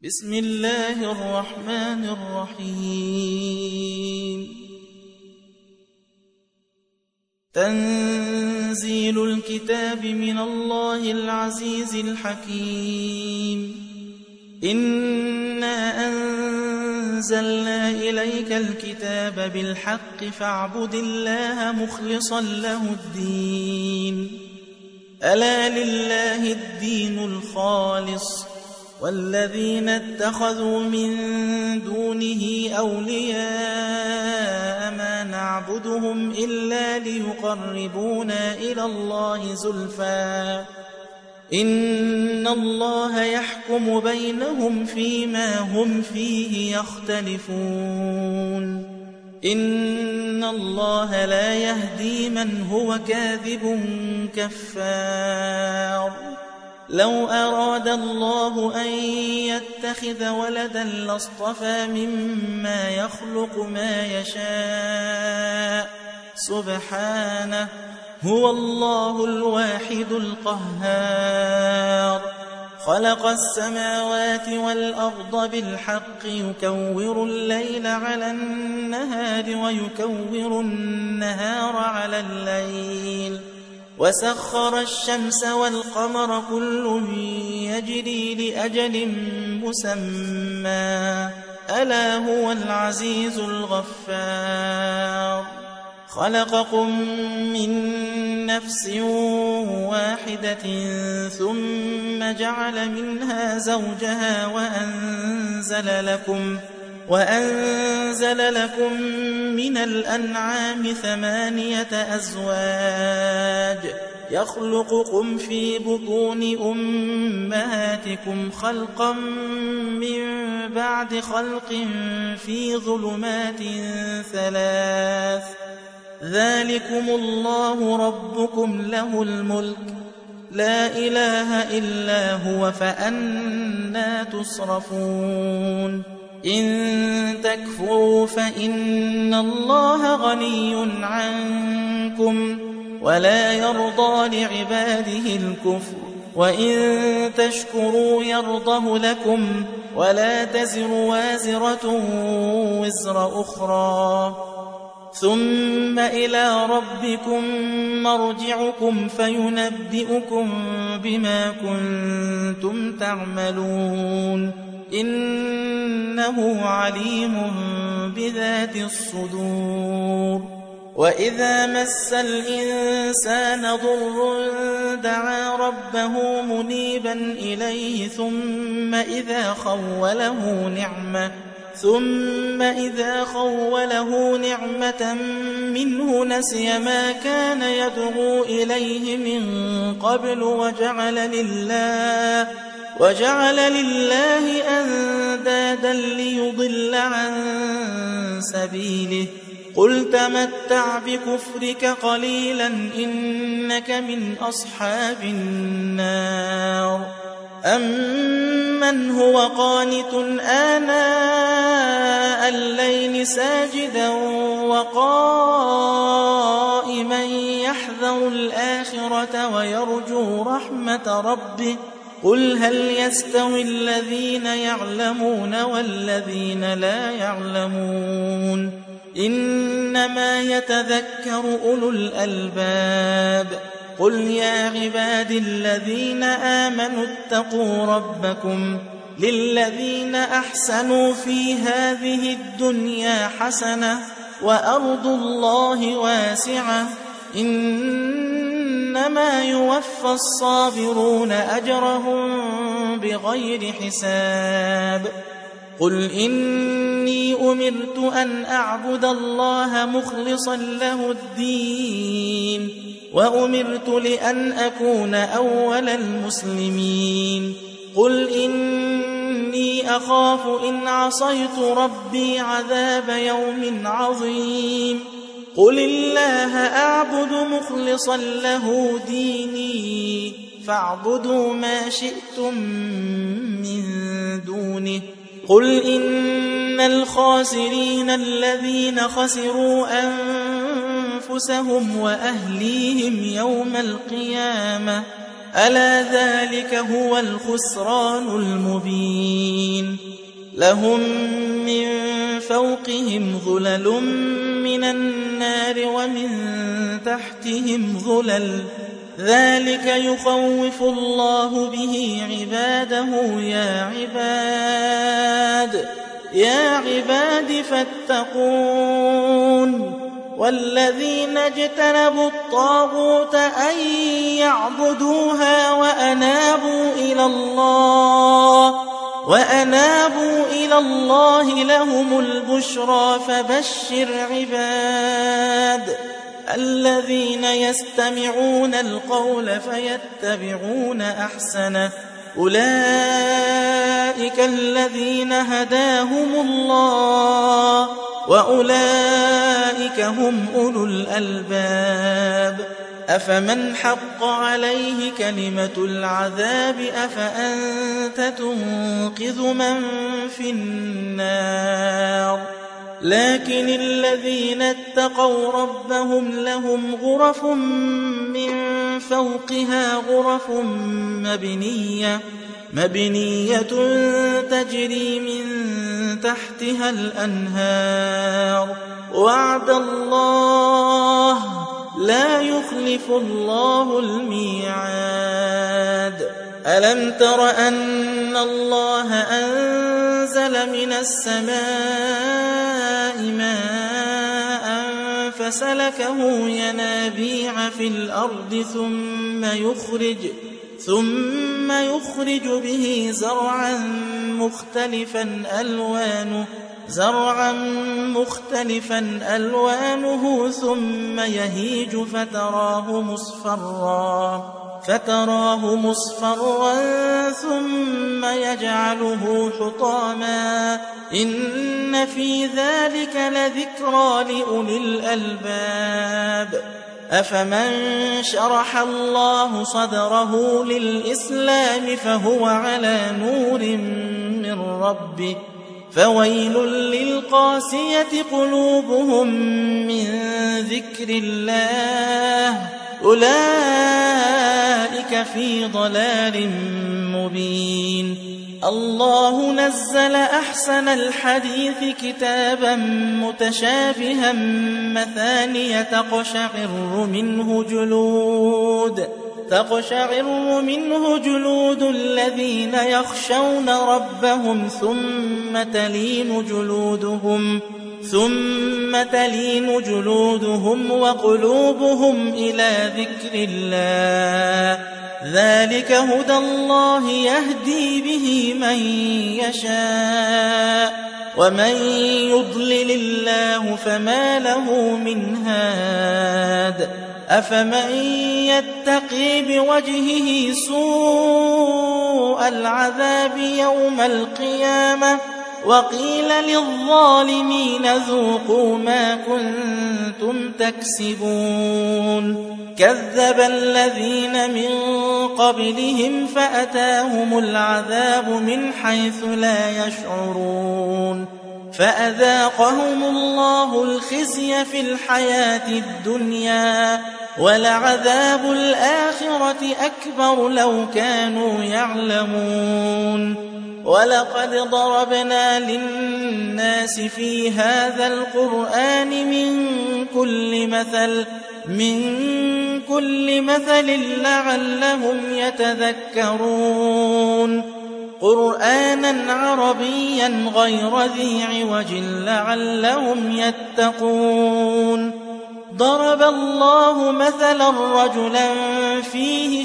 بسم الله الرحمن الرحيم تنزيل الكتاب من الله العزيز الحكيم إنا أنزلنا إليك الكتاب بالحق فاعبد الله مخلصا له الدين ألا لله الدين الخالص والذين اتخذوا من دونه أولياء ما نعبدهم إلا ليقربونا إلى الله زلفى إن الله يحكم بينهم فيما هم فيه يختلفون إن الله لا يهدي من هو كاذب كفار لو أراد الله أن يتخذ ولدا لاصطفى مما يخلق ما يشاء سبحانه هو الله الواحد القهار خلق السماوات والأرض بالحق يكور الليل على النهار ويكور النهار على الليل وسخر الشمس والقمر كل يجري لأجل مسمى ألا هو العزيز الغفار خلقكم من نفس واحدة ثم جعل منها زوجها وأنزل لكم من الأنعام 8 أزواج يخلقكم في بطون أمهاتكم خلقا من بعد خلق في ظلمات 3 ذلكم الله ربكم له الملك لا إله إلا هو فأنى تصرفون إن تكفروا فإن الله غني عنكم ولا يرضى لعباده الكفر وإن تشكروا يرضه لكم ولا تزر وازرة وزر أخرى ثم إلى ربكم مرجعكم فينبئكم بما كنتم تعملون إنه عليم بذات الصدور وإذا مس الإنسان ضر دعا ربه منيبا إليه ثم إذا خوله نعمة منه نسي ما كان يدعو إليه من قبل وجعل لله أندادا ليضل عن سبيله قل تمتع بكفرك قليلا إنك من أصحاب النار أمن هو قانت آناء الليل ساجدا وقائما يحذر الآخرة ويرجو رحمة ربه قل هل يستوي الذين يعلمون والذين لا يعلمون إنما يتذكر أولو الألباب قل يا عباد الذين آمنوا اتقوا ربكم للذين أحسنوا في هذه الدنيا حسنة وأرض الله واسعة إنما يوفى الصابرون أجرهم بغير حساب قل إني أمرت أن أعبد الله مخلصا له الدين وأمرت لأن أكون أول المسلمين قل إني أخاف إن عصيت ربي عذاب يوم عظيم قل الله أعبد مخلصا له ديني فاعبدوا ما شئتم من دونه قل إن الخاسرين الذين خسروا أنفسهم وأهليهم يوم القيامة ألا ذلك هو الخسران المبين لهم من فوقهم ظلل من النار ومن تحتهم ظلل ذلك يخوف الله به عباده يا عباد فاتقون والذين اجتنبوا الطاغوت أن يعبدوها وأنابوا إلى الله لهم البشرى فبشر عباد الذين يستمعون القول فيتبعون أحسنه أولئك الذين هداهم الله وأولئك هم أولو الألباب أفمن حق عليه كلمة العذاب أفأنت تنقذ من في النار لكن الذين اتقوا ربهم لهم غرف من فوقها غرف مبنية تجري من تحتها الأنهار وعد الله لا يخلف الله الميعاد ألم تر أن الله أنزل من السماء ماء فسلكه ينابيع في الأرض ثم يخرج به زرعا مختلفا ألوانه ثم يهيج فتراه مصفرا ثم يجعله حطاما إن في ذلك لذكرى لأولي الألباب أفمن شرح الله صدره للإسلام فهو على نور من ربه فويل للقاسية قلوبهم من ذكر الله أولئك في ضلال مبين الله نزل أحسن الحديث كتابا متشابها مثانية تقشعر منه جلود الذين يخشون ربهم ثم تلين جلودهم وقلوبهم إلى ذكر الله ذلك هدى الله يهدي به من يشاء ومن يضلل الله فما له من هاد أفمن يتقي بوجهه سوء العذاب يوم القيامة وقيل للظالمين ذوقوا ما كنتم تكسبون كذب الذين من قبلهم فأتاهم العذاب من حيث لا يشعرون فأذاقهم الله الخزي في الحياة الدنيا ولعذاب الآخرة أكبر لو كانوا يعلمون ولقد ضربنا للناس في هذا القرآن من كل مثل لعلهم يتذكرون قرآنا عربيا غير ذي عوج لعلهم يتقون ضرب الله مثلا رجلا فيه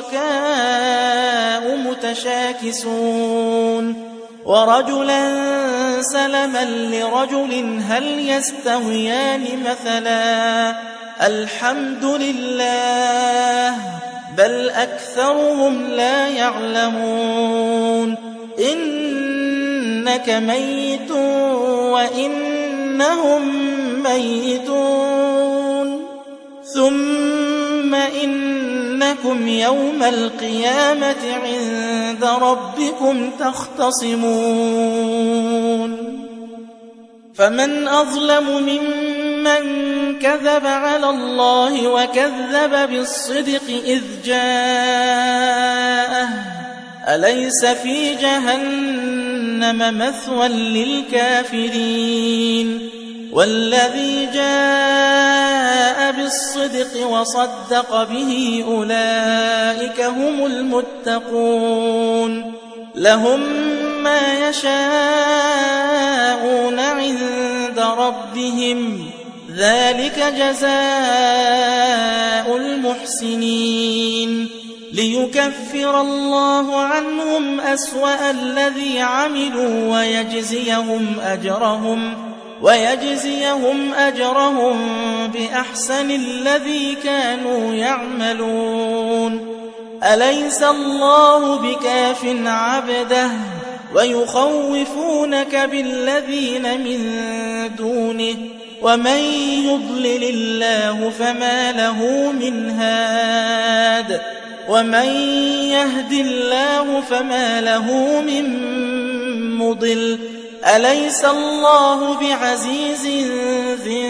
شركاء متشاكسون ورجلا سلما لرجل هل يستويان مثلا الحمد لله بل أكثرهم لا يعلمون إنك ميت وإنهم ميتون ثم إنكم يوم القيامة عند ربكم تختصمون فمن أظلم ممن كذب على الله وكذب بالصدق إذ جاءه أليس في جهنم جهنم مثوى للكافرين والذي جاء بالصدق وصدق به أولئك هم المتقون لهم ما يشاءون عند ربهم ذلك جزاء المحسنين ليكفر الله عنهم أسوأ الذي عملوا ويجزيهم أجرهم بأحسن الذي كانوا يعملون أليس الله بكاف عبده ويخوفونك بالذين من دونه ومن يضلل الله فما له من هاد ومن يهد الله فما له من مضل أليس الله بعزيز ذي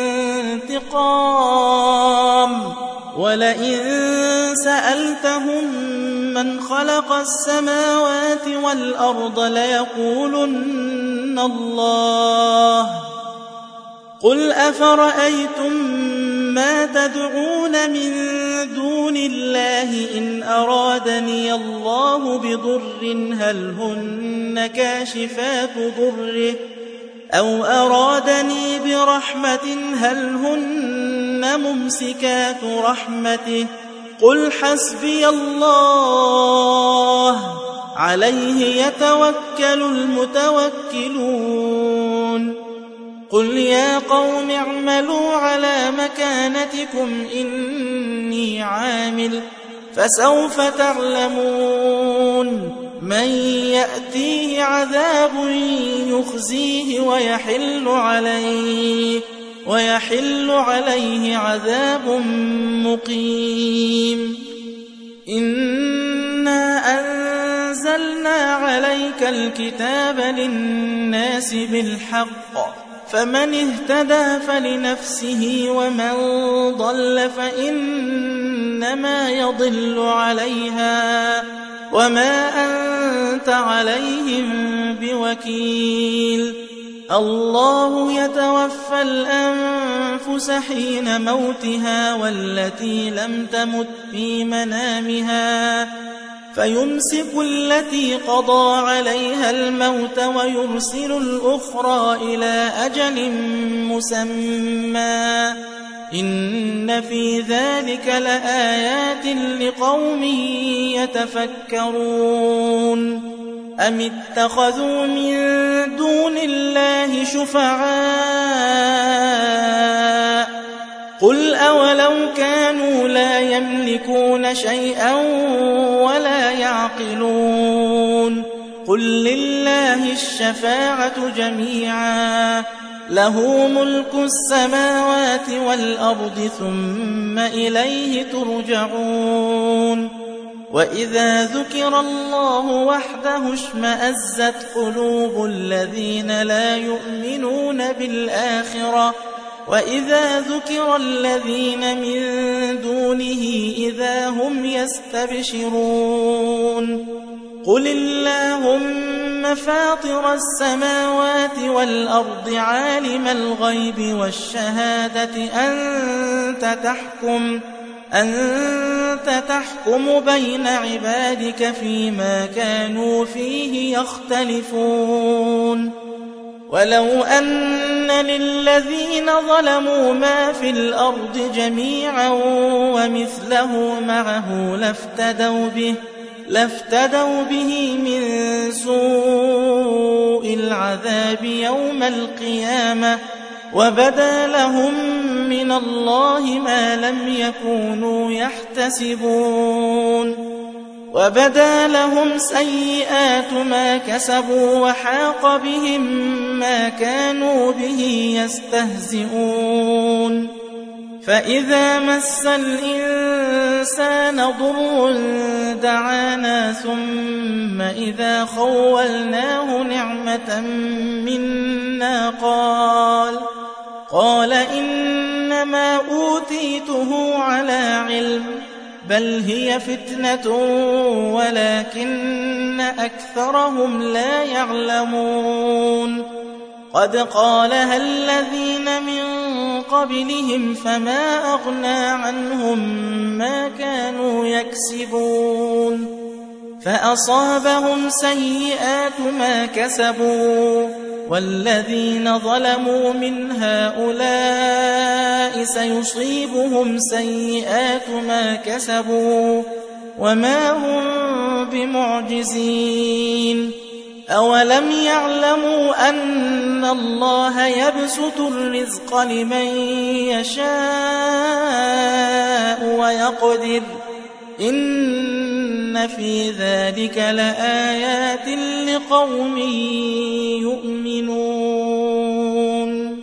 انتقام ولئن سألتهم من خلق السماوات والأرض ليقولن الله قل أفرأيتم ما تدعون من دون الله إن أرادني الله بضر هل هن كاشفات ضره أو أرادني برحمة هل هن ممسكات رحمته قل حسبي الله عليه يتوكل المتوكلون قل يا قوم اعملوا على مكانتكم إني عامل فسوف تعلمون من يأتيه عذاب يخزيه ويحل عليه عذاب مقيم إنا أنزلنا عليك الكتاب للناس بالحق فمن اهتدى فلنفسه ومن ضل فإنما يضل عليها وما أنت عليهم بوكيل الله يتوفى الأنفس حين موتها والتي لم تمت في منامها فيمسك التي قضى عليها الموت ويرسل الأخرى إلى أجل مسمى إن في ذلك لآيات لقوم يتفكرون أم اتخذوا من دون الله شفعاء قل أولو كانوا لا يملكون شيئا ولا يعقلون قل لله الشفاعة جميعا له ملك السماوات والأرض ثم إليه ترجعون وإذا ذكر الله وحده اشمأزت قلوب الذين لا يؤمنون بالآخرة وإذا ذكر الذين من دونه إذا هم يستبشرون قل اللهم فاطر السماوات والأرض عالم الغيب والشهادة أنت تحكم بين عبادك فيما كانوا فيه يختلفون ولو أن للذين ظلموا ما في الأرض جميعا ومثله معه لافتدوا به من سوء العذاب يوم القيامة وبدا لهم من الله ما لم يكونوا يحتسبون وبدا لهم سيئات ما كسبوا وحاق بهم ما كانوا به يستهزئون فإذا مس الإنسان ضر دعانا ثم إذا خولناه نعمة منا قال إنما أوتيته على علم بل هي فتنة ولكن أكثرهم لا يعلمون قد قالها الذين من قبلهم فما أغنى عنهم ما كانوا يكسبون فأصابهم سيئات ما كسبوا والذين ظلموا من هؤلاء سيصيبهم سيئات ما كسبوا وما هم بمعجزين أولم يعلموا أن الله يبسط الرزق لمن يشاء ويقدر إن في ذلك لآيات لقوم يؤمنون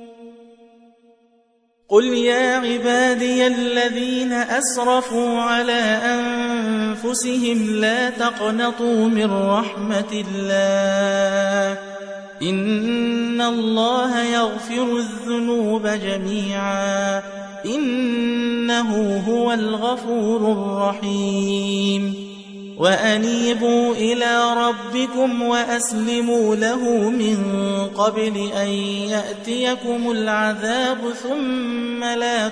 قل يا عبادي الذين أسرفوا على أنفسهم لا تقنطوا من رحمة الله إن الله يغفر الذنوب جميعا إنه هو الغفور الرحيم وأنيبوا إلى ربكم وأسلموا له من قبل أن يأتيكم العذاب ثم لا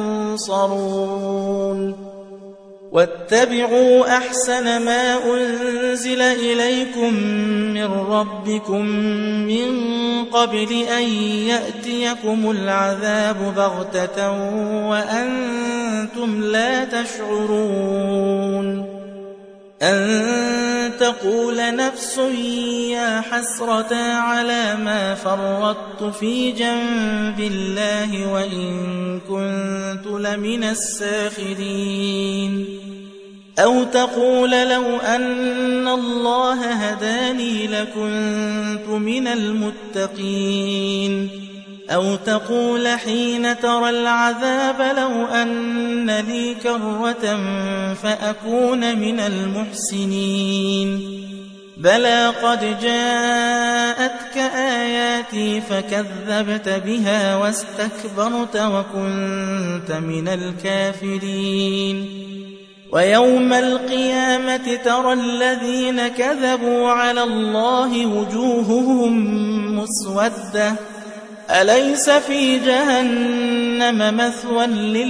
تنصرون واتبعوا أحسن ما أنزل إليكم من ربكم من قبل أن يأتيكم العذاب بغتة وأنتم لا تشعرون أن تقول نفس يا حسرة على ما فرطت في جنب الله وإن كنت لمن الساخرين أو تقول لو أن الله هداني لكنت من المتقين أو تقول حين ترى العذاب لو أن لي كرة فأكون من المحسنين بلى قد جاءتك آياتي فكذبت بها واستكبرت وكنت من الكافرين ويوم القيامة ترى الذين كذبوا على الله وجوههم مسودة أليس في جهنم مثوى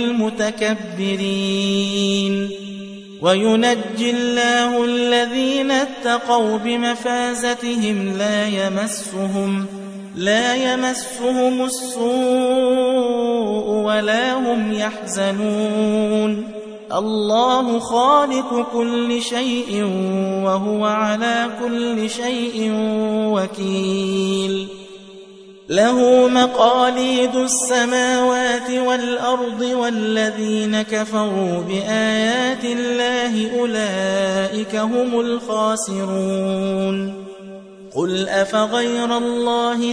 للمتكبرين وينجي الله الذين اتقوا بمفازتهم لا يمسهم السوء ولا هم يحزنون الله خالق كل شيء وهو على كل شيء وكيل له مقاليد السماوات والأرض والذين كفروا بآيات الله أولئك هم الخاسرون قل أفغير الله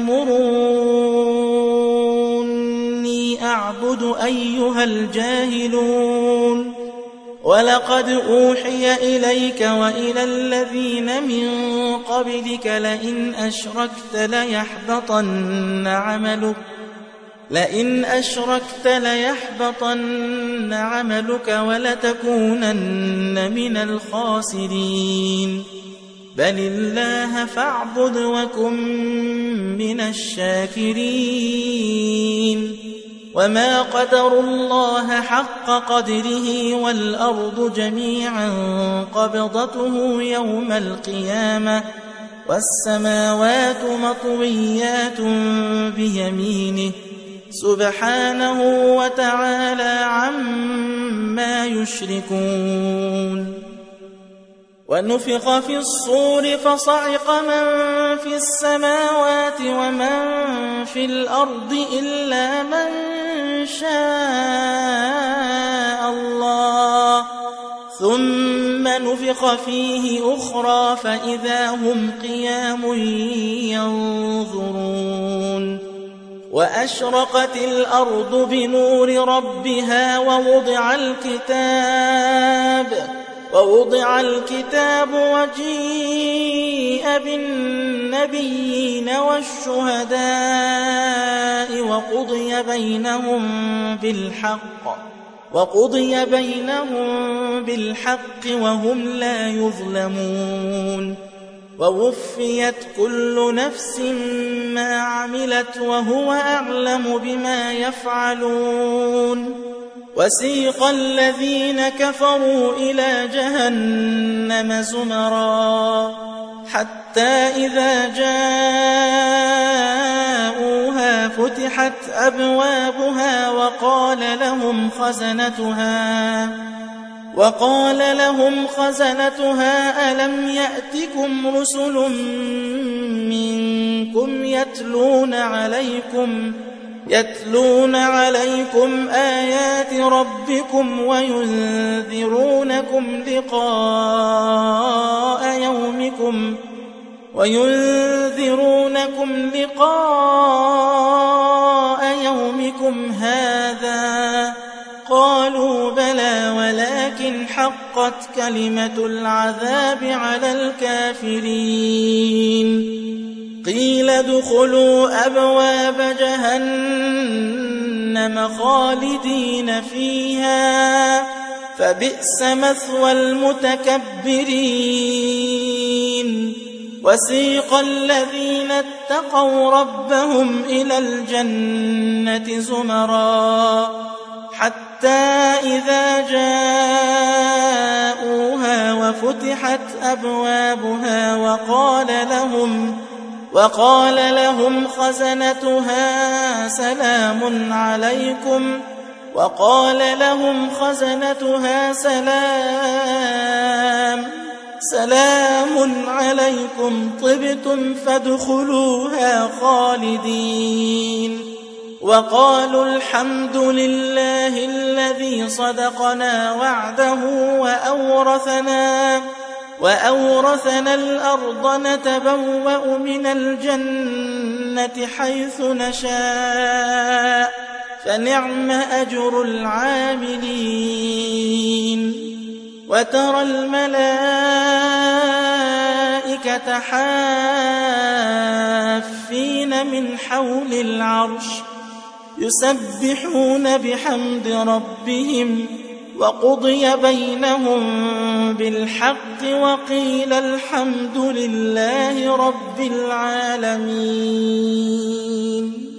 تأمروني أعبد أيها الجاهلون ولقد أوحي إليك وإلى الذين من قبلك لئن أشركت ليحبطن عملك ولتكونن من الخاسرين بل الله فاعبد وكن من الشاكرين وما قدروا الله حق قدره والأرض جميعا قبضته يوم القيامة والسماوات مطويات بيمينه سبحانه وتعالى عما يشركون ونفخ في الصور فصعق من في السماوات ومن في الأرض إلا من شاء الله ثم نفخ فيه أخرى فإذا هم قيام ينظرون وأشرقت الأرض بنور ربها ووضع الكتاب وجيء بالنبيين والشهداء وقضي بينهم بالحق وقضي بينهم بالحق وهم لا يظلمون ووفيت كل نفس ما عملت وهو أعلم بما يفعلون وسيق الذين كفروا إلى جهنم زمرا حتى إذا جاءوها فتحت أبوابها وقال لهم خزنتها ألم يأتكم رسل منكم يتلون عليكم آيات ربكم وينذرونكم لقاء يومكم هذا قالوا بلى ولكن حقت كلمة العذاب على الكافرين قيل ادخلوا أبواب جهنم خالدين فيها فبئس مثوى المتكبرين وسيق الذين اتقوا ربهم إلى الجنة زمرا حتى إذا جاءوها وفتحت أبوابها وقال لهم خزنتها سلام عليكم طبتم فادخلوها خالدين وقالوا الحمد لله الذي صدقنا وعده وأورثنا الأرض نتبوأ من الجنة حيث نشاء فنعم أجر العاملين وترى الملائكة حافين من حول العرش يسبحون بحمد ربهم وقضي بينهم بالحق وقيل الحمد لله رب العالمين.